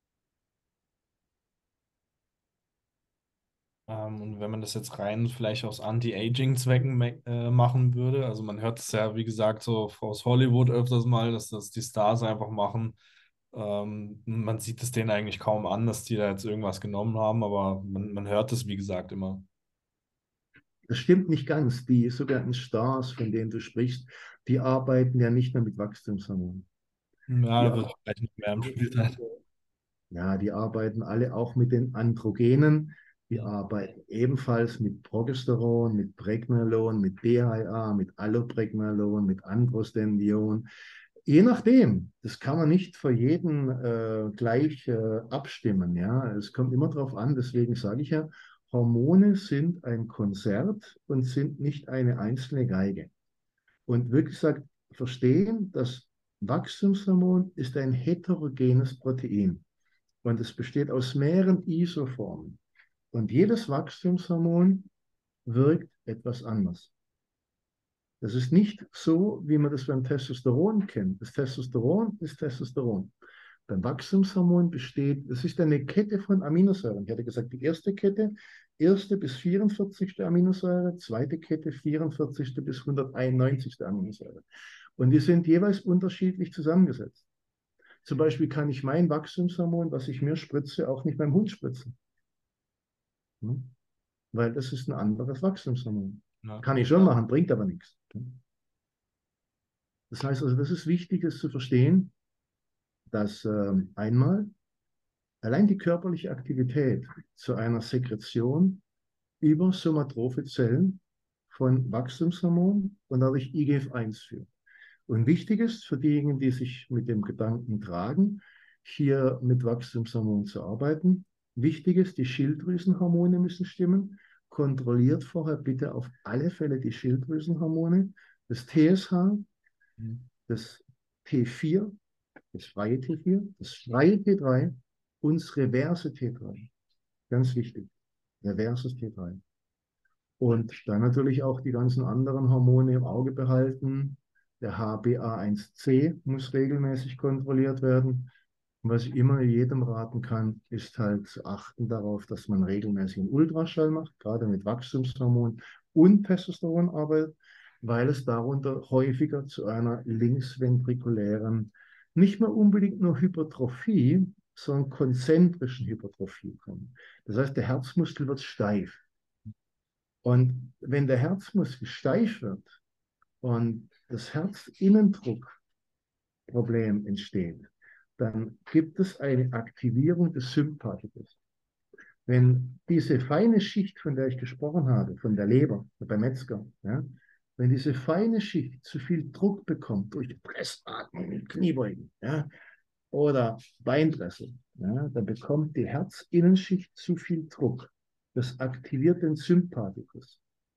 Ähm, und wenn man das jetzt rein vielleicht aus Anti-Aging-Zwecken me- äh, machen würde, also man hört es ja, wie gesagt, so aus Hollywood öfters mal, dass das die Stars einfach machen. Ähm, man sieht es denen eigentlich kaum an, dass die da jetzt irgendwas genommen haben, aber man, man hört es, wie gesagt, immer. Das stimmt nicht ganz. Die sogenannten Stars, von denen du sprichst, die arbeiten ja nicht mehr mit Wachstumshormonen. Ja, Die da wird vielleicht nicht mehr im Spiel sein. Ja, die arbeiten alle auch mit den Androgenen. Die arbeiten ebenfalls mit Progesteron, mit Pregnenolon, mit D H E A, mit Allopregnanolon, mit Androstenedion. Je nachdem, das kann man nicht für jeden äh, gleich äh, abstimmen. Ja? Es kommt immer darauf an, deswegen sage ich ja, Hormone sind ein Konzert und sind nicht eine einzelne Geige. Und wirklich gesagt, verstehen, dass Wachstumshormon ist ein heterogenes Protein. Und es besteht aus mehreren Isoformen. Und jedes Wachstumshormon wirkt etwas anders. Das ist nicht so, wie man das beim Testosteron kennt. Das Testosteron ist Testosteron. Beim Wachstumshormon besteht, das ist eine Kette von Aminosäuren. Ich hatte gesagt, die erste Kette, erste bis vierundvierzigste Aminosäure, zweite Kette, vierundvierzigste bis hunderteinundneunzigste Aminosäure. Und die sind jeweils unterschiedlich zusammengesetzt. Zum Beispiel kann ich mein Wachstumshormon, was ich mir spritze, auch nicht beim Hund spritzen. Hm? Weil das ist ein anderes Wachstumshormon. Ja. Kann ich schon machen, bringt aber nichts. Das heißt also, das ist wichtig, es zu verstehen, dass äh, einmal allein die körperliche Aktivität zu einer Sekretion über somatrophe Zellen von Wachstumshormon und dadurch I G F eins führt. Und wichtig ist für diejenigen, die sich mit dem Gedanken tragen, hier mit Wachstumshormonen zu arbeiten, wichtig ist, die Schilddrüsenhormone müssen stimmen. Kontrolliert vorher bitte auf alle Fälle die Schilddrüsenhormone, das T S H, das T vier, das freie T vier, das freie T drei und das reverse T drei. Ganz wichtig, reverses T drei. Und dann natürlich auch die ganzen anderen Hormone im Auge behalten. Der H b A eins C muss regelmäßig kontrolliert werden. Und was ich immer jedem raten kann, ist halt zu achten darauf, dass man regelmäßig einen Ultraschall macht, gerade mit Wachstumshormon und Testosteron arbeitet, weil es darunter häufiger zu einer linksventrikulären, nicht mehr unbedingt nur Hypertrophie, sondern konzentrischen Hypertrophie kommt. Das heißt, der Herzmuskel wird steif. Und wenn der Herzmuskel steif wird und das Herzinnendruckproblem entsteht, dann gibt es eine Aktivierung des Sympathikus. Wenn diese feine Schicht, von der ich gesprochen habe, von der Leber, beim Metzger, ja, wenn diese feine Schicht zu viel Druck bekommt durch Pressatmung, Kniebeugen, ja, oder Beinpresse, ja, dann bekommt die Herzinnenschicht zu viel Druck. Das aktiviert den Sympathikus.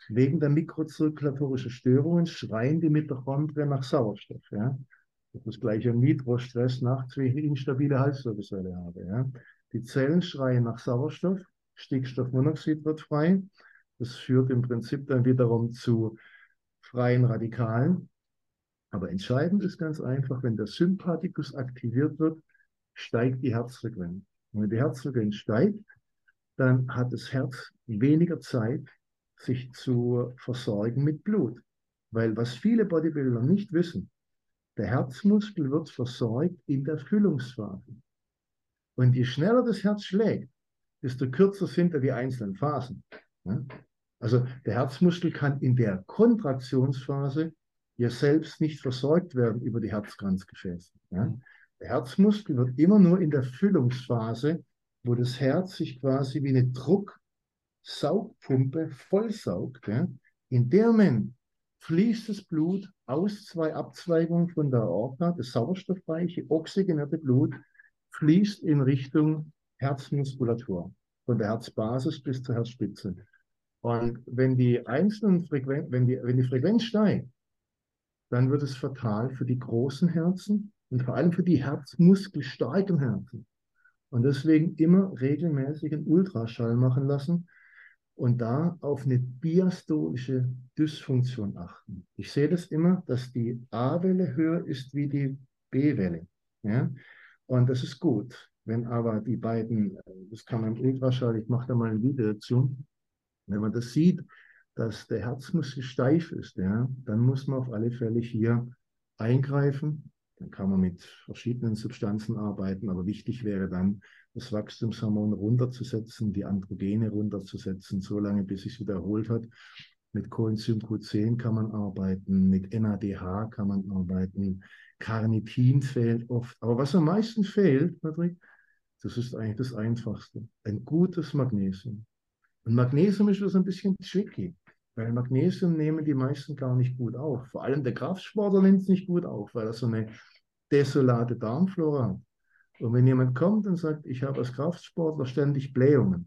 Wegen der mikrozirkulatorischen Störungen schreien die Mitochondrien nach Sauerstoff. Ja? Das ist gleich ein Nitrostress nachts, wenn ich eine instabile Halswirbelsäule habe. Ja? Die Zellen schreien nach Sauerstoff, Stickstoffmonoxid wird frei. Das führt im Prinzip dann wiederum zu freien Radikalen. Aber entscheidend ist ganz einfach, wenn der Sympathikus aktiviert wird, steigt die Herzfrequenz. Und wenn die Herzfrequenz steigt, dann hat das Herz weniger Zeit, sich zu versorgen mit Blut. Weil was viele Bodybuilder nicht wissen, der Herzmuskel wird versorgt in der Füllungsphase. Und je schneller das Herz schlägt, desto kürzer sind da die einzelnen Phasen. Also der Herzmuskel kann in der Kontraktionsphase ja selbst nicht versorgt werden über die Herzkranzgefäße. Der Herzmuskel wird immer nur in der Füllungsphase, wo das Herz sich quasi wie eine Drucksaugpumpe vollsaugt. Ja. In der Moment fließt das Blut aus zwei Abzweigungen von der Aorta, das sauerstoffreiche, oxygenierte Blut, fließt in Richtung Herzmuskulatur, von der Herzbasis bis zur Herzspitze. Und wenn die einzelnen Frequenzen, wenn die, wenn die Frequenz steigt, dann wird es fatal für die großen Herzen und vor allem für die herzmuskelstarken Herzen. Und deswegen immer regelmäßig einen Ultraschall machen lassen und da auf eine diastolische Dysfunktion achten. Ich sehe das immer, dass die A-Welle höher ist wie die B-Welle. Ja? Und das ist gut. Wenn aber die beiden, das kann man im Ultraschall, ich mache da mal ein Video dazu, wenn man das sieht, dass der Herzmuskel steif ist, ja, dann muss man auf alle Fälle hier eingreifen. Dann kann man mit verschiedenen Substanzen arbeiten, aber wichtig wäre dann, das Wachstumshormon runterzusetzen, die Androgene runterzusetzen, solange bis es wieder erholt hat. Mit Coenzym Q zehn kann man arbeiten, mit N A D H kann man arbeiten, Carnitin fehlt oft. Aber was am meisten fehlt, Patrick, das ist eigentlich das Einfachste, ein gutes Magnesium. Und Magnesium ist so ein bisschen tricky, weil Magnesium nehmen die meisten gar nicht gut auf. Vor allem der Kraftsportler nimmt es nicht gut auf, weil er so eine desolate Darmflora hat. Und wenn jemand kommt und sagt, ich habe als Kraftsportler ständig Blähungen,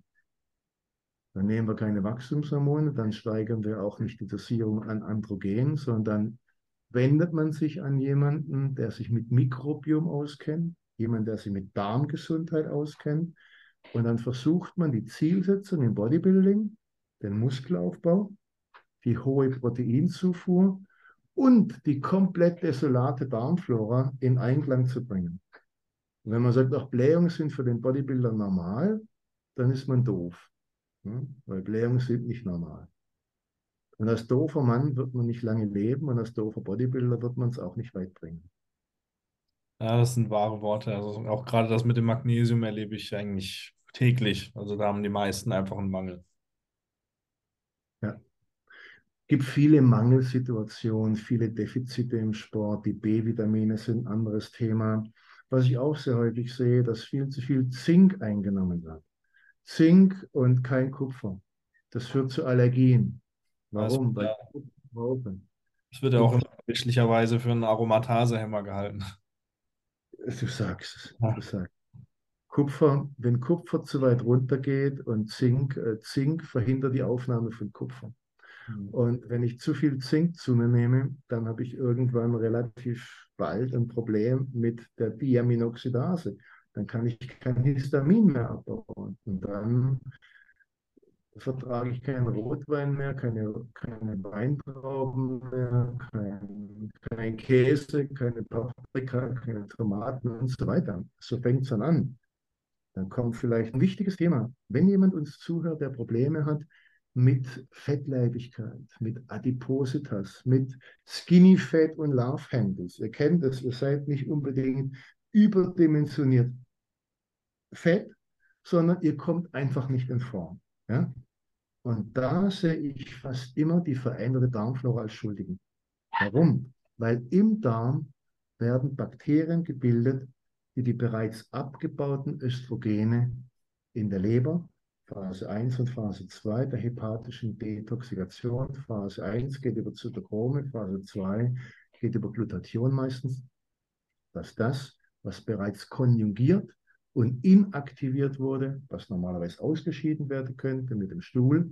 dann nehmen wir keine Wachstumshormone, dann steigern wir auch nicht die Dosierung an Androgenen, sondern dann wendet man sich an jemanden, der sich mit Mikrobiom auskennt, jemand, der sich mit Darmgesundheit auskennt. Und dann versucht man die Zielsetzung im Bodybuilding, den Muskelaufbau, die hohe Proteinzufuhr und die komplett desolate Darmflora in Einklang zu bringen. Und wenn man sagt, auch Blähungen sind für den Bodybuilder normal, dann ist man doof. Ja? Weil Blähungen sind nicht normal. Und als doofer Mann wird man nicht lange leben und als doofer Bodybuilder wird man es auch nicht weit bringen. Ja, das sind wahre Worte. Also auch gerade das mit dem Magnesium erlebe ich eigentlich täglich. Also da haben die meisten einfach einen Mangel. Ja. Es gibt viele Mangelsituationen, viele Defizite im Sport. Die B-Vitamine sind ein anderes Thema. Was ich auch sehr häufig sehe, dass viel zu viel Zink eingenommen wird. Zink und kein Kupfer. Das führt zu Allergien. Das, Warum? Weil ja, Kupfer brauchen. das wird ja auch immer fälschlicherweise für einen Aromatasehemmer gehalten. Du sagst es. Ja. Du sagst. Kupfer, wenn Kupfer zu weit runter geht und Zink, äh, Zink verhindert die Aufnahme von Kupfer. Mhm. Und wenn ich zu viel Zink zu mir nehme, dann habe ich irgendwann relativ bald ein Problem mit der Diaminoxidase. Dann kann ich kein Histamin mehr abbauen. Und dann vertrage ich keinen Rotwein mehr, keine, keine Weintrauben mehr, kein, kein Käse, keine Paprika, keine Tomaten und so weiter. So fängt es dann an. Dann kommt vielleicht ein wichtiges Thema. Wenn jemand uns zuhört, der Probleme hat mit Fettleibigkeit, mit Adipositas, mit Skinny Fat und Love Handles, ihr kennt es, ihr seid nicht unbedingt überdimensioniert fett, sondern ihr kommt einfach nicht in Form. Ja? Und da sehe ich fast immer die veränderte Darmflora als Schuldigen. Warum? Weil im Darm werden Bakterien gebildet, die die bereits abgebauten Östrogene in der Leber, Phase eins und Phase zwei der hepatischen Detoxikation, Phase eins geht über Zytochrome, Phase zwei geht über Glutathion meistens, dass das, was bereits konjugiert und inaktiviert wurde, was normalerweise ausgeschieden werden könnte mit dem Stuhl,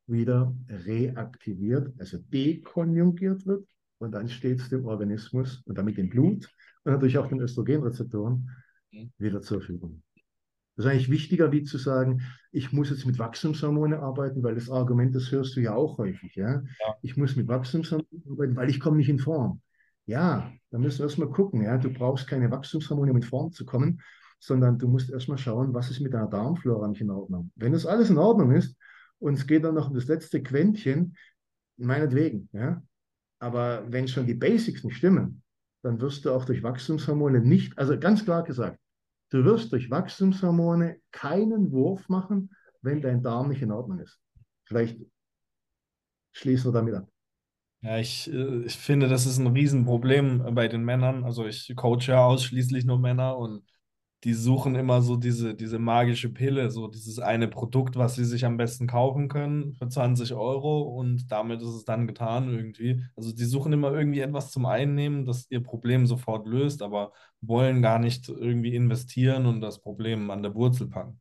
wieder reaktiviert, also dekonjugiert wird und dann steht es dem Organismus und damit dem Blut und natürlich auch den Östrogenrezeptoren wieder zur Verfügung. Das ist eigentlich wichtiger, wie zu sagen, ich muss jetzt mit Wachstumshormone arbeiten, weil das Argument, das hörst du ja auch häufig. Ja? Ja. Ich muss mit Wachstumshormonen arbeiten, weil ich komme nicht in Form. Ja, da müssen wir erstmal gucken. Ja? Du brauchst keine Wachstumshormone, um in Form zu kommen, sondern du musst erstmal schauen, was ist mit deiner Darmflora nicht in Ordnung. Wenn das alles in Ordnung ist und es geht dann noch um das letzte Quäntchen, meinetwegen. Ja? Aber wenn schon die Basics nicht stimmen, dann wirst du auch durch Wachstumshormone nicht, also ganz klar gesagt, du wirst durch Wachstumshormone keinen Wurf machen, wenn dein Darm nicht in Ordnung ist. Vielleicht schließen wir damit ab. Ja, ich, äh, ich finde, das ist ein Riesenproblem bei den Männern. Also ich coache ja ausschließlich nur Männer und die suchen immer so diese, diese magische Pille, so dieses eine Produkt, was sie sich am besten kaufen können für zwanzig Euro und damit ist es dann getan irgendwie. Also die suchen immer irgendwie etwas zum Einnehmen, das ihr Problem sofort löst, aber wollen gar nicht irgendwie investieren und das Problem an der Wurzel packen.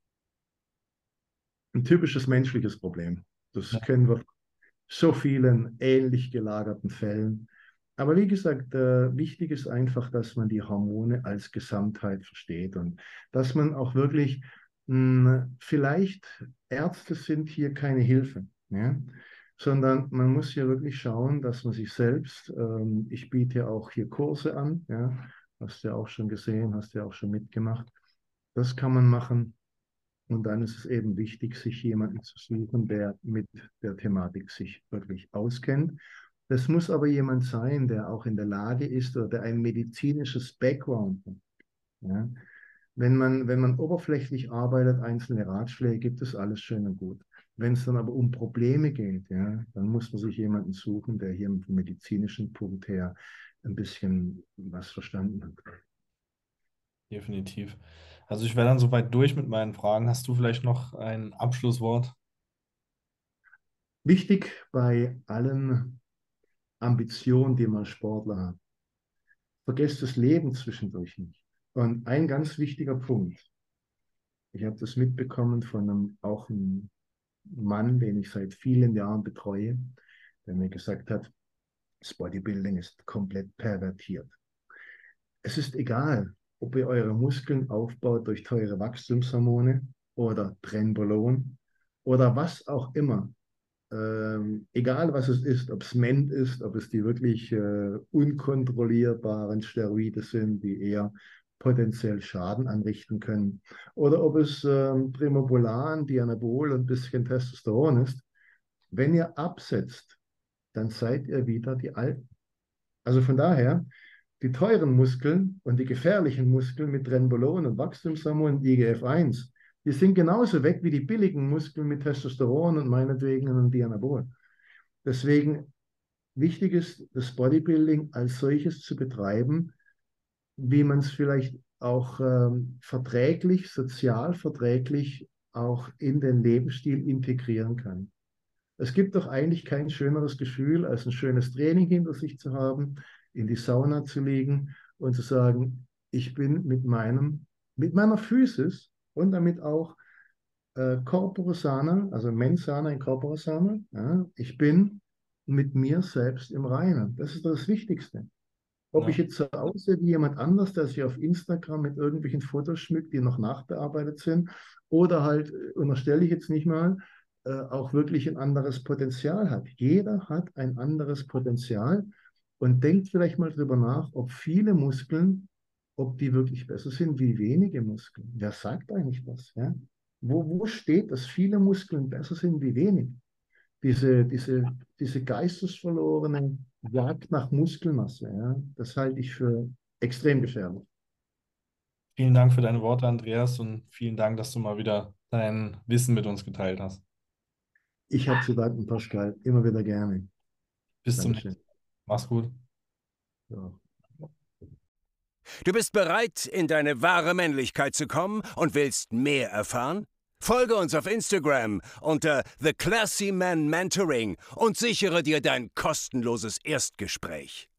Ein typisches menschliches Problem. Das Ja, kennen wir von so vielen ähnlich gelagerten Fällen. Aber wie gesagt, äh, wichtig ist einfach, dass man die Hormone als Gesamtheit versteht und dass man auch wirklich, mh, vielleicht Ärzte sind hier keine Hilfe, ja? Sondern man muss hier wirklich schauen, dass man sich selbst, ähm, ich biete ja auch hier Kurse an, ja? Hast du ja auch schon gesehen, hast du ja auch schon mitgemacht. Das kann man machen. Und dann ist es eben wichtig, sich jemanden zu suchen, der mit der Thematik sich wirklich auskennt. Das muss aber jemand sein, der auch in der Lage ist oder der ein medizinisches Background hat. Ja? Wenn man, wenn man oberflächlich arbeitet, einzelne Ratschläge, gibt es alles schön und gut. Wenn es dann aber um Probleme geht, ja, dann muss man sich jemanden suchen, der hier vom medizinischen Punkt her ein bisschen was verstanden hat. definitiv. Also ich wäre dann soweit durch mit meinen Fragen. Hast du vielleicht noch ein Abschlusswort? Wichtig bei allen Ambitionen, die man Sportler hat, vergesst das Leben zwischendurch nicht. Und ein ganz wichtiger Punkt, ich habe das mitbekommen von einem, auch einem Mann, den ich seit vielen Jahren betreue, der mir gesagt hat, das Bodybuilding ist komplett pervertiert. Es ist egal, ob ihr eure Muskeln aufbaut durch teure Wachstumshormone oder Trenbolon oder was auch immer. Ähm, egal was es ist, ob es Ment ist, ob es die wirklich äh, unkontrollierbaren Steroide sind, die eher potenziell Schaden anrichten können, oder ob es ähm, Primobolan, Dianabol und ein bisschen Testosteron ist. Wenn ihr absetzt, dann seid ihr wieder die Alten. Also von daher, die teuren Muskeln und die gefährlichen Muskeln mit Trenbolon und Wachstumshormon und I G F eins, die sind genauso weg wie die billigen Muskeln mit Testosteron und meinetwegen einem Dianabol. Deswegen wichtig ist, das Bodybuilding als solches zu betreiben, wie man es vielleicht auch ähm, verträglich, sozial verträglich auch in den Lebensstil integrieren kann. Es gibt doch eigentlich kein schöneres Gefühl, als ein schönes Training hinter sich zu haben, in die Sauna zu liegen und zu sagen, ich bin mit meinem, mit meiner Physis und damit auch äh, Corpore sana, also mens sana in corpore sana, ja, ich bin mit mir selbst im Reinen. Das ist das Wichtigste. Ob ich Ja. jetzt so aussehe wie jemand anders, der sich auf Instagram mit irgendwelchen Fotos schmückt, die noch nachbearbeitet sind, oder halt, äh, unterstelle ich jetzt nicht mal, äh, auch wirklich ein anderes Potenzial hat. Jeder hat ein anderes Potenzial und denkt vielleicht mal drüber nach, ob viele Muskeln, ob die wirklich besser sind wie wenige Muskeln. Wer sagt eigentlich das? Ja? Wo, wo steht, dass viele Muskeln besser sind wie wenig? Diese, diese, diese geistesverlorene Jagd nach Muskelmasse, ja, das halte ich für extrem gefährlich. Vielen Dank für deine Worte, Andreas, und vielen Dank, dass du mal wieder dein Wissen mit uns geteilt hast. Ich habe zu danken, Pascal, immer wieder gerne. Bis zum nächsten Dankeschön. Mal. Mach's gut. Ja. Du bist bereit, in deine wahre Männlichkeit zu kommen und willst mehr erfahren? Folge uns auf Instagram unter The Classy Man Mentoring und sichere dir dein kostenloses Erstgespräch.